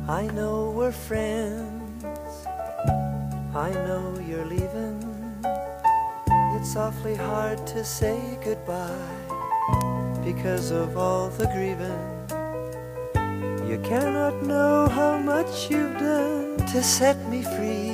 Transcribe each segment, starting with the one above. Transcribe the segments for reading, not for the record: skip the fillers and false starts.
I know we're friends, I know you're leaving. It's awfully hard to say goodbye because of all the grieving. You cannot know how much you've done to set me free.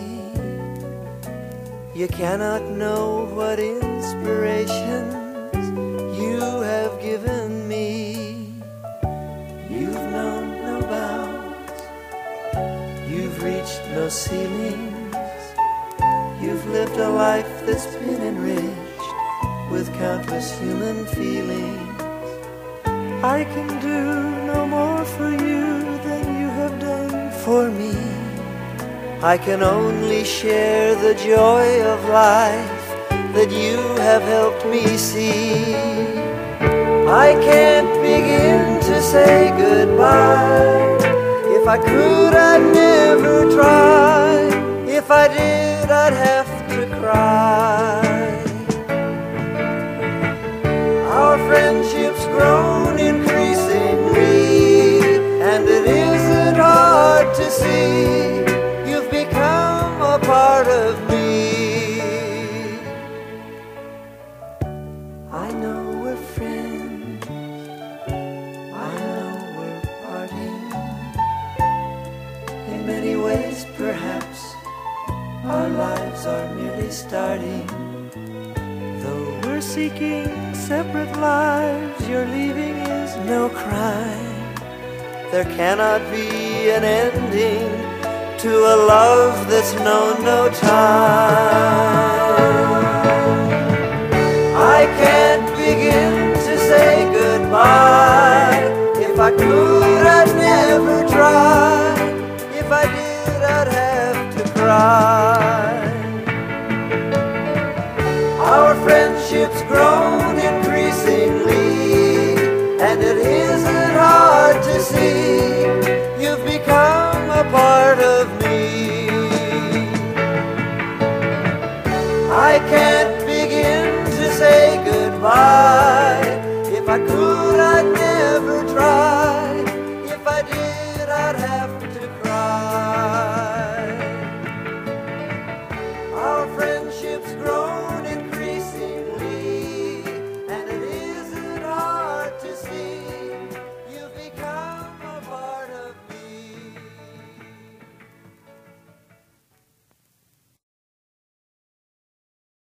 You cannot know what inspirations you have given me. You've known no bounds, you've reached no ceilings. You've lived a life that's been enriched with countless human feelings. I can do no more for you than you have done for me. I can only share the joy of life that you have helped me see. I can't begin to say goodbye. If I could, I'd never try. If I did, I'd have to cry. Our friendship's grown increasingly, and it isn't hard to see. You've become a part of me. I know we're friends, I know we're parting. In many ways, perhaps our lives are merely starting. Though we're seeking separate lives, your leaving is no crime. There cannot be an ending to a love that's known no time. I can't begin to say goodbye. If I could, I'd never try. If I did, I'd have to cry. Our friendship's grown increasingly, and it isn't hard to see. You've become a part of me. I can't begin to say goodbye. If I could, I'd never try. If I did, I'd have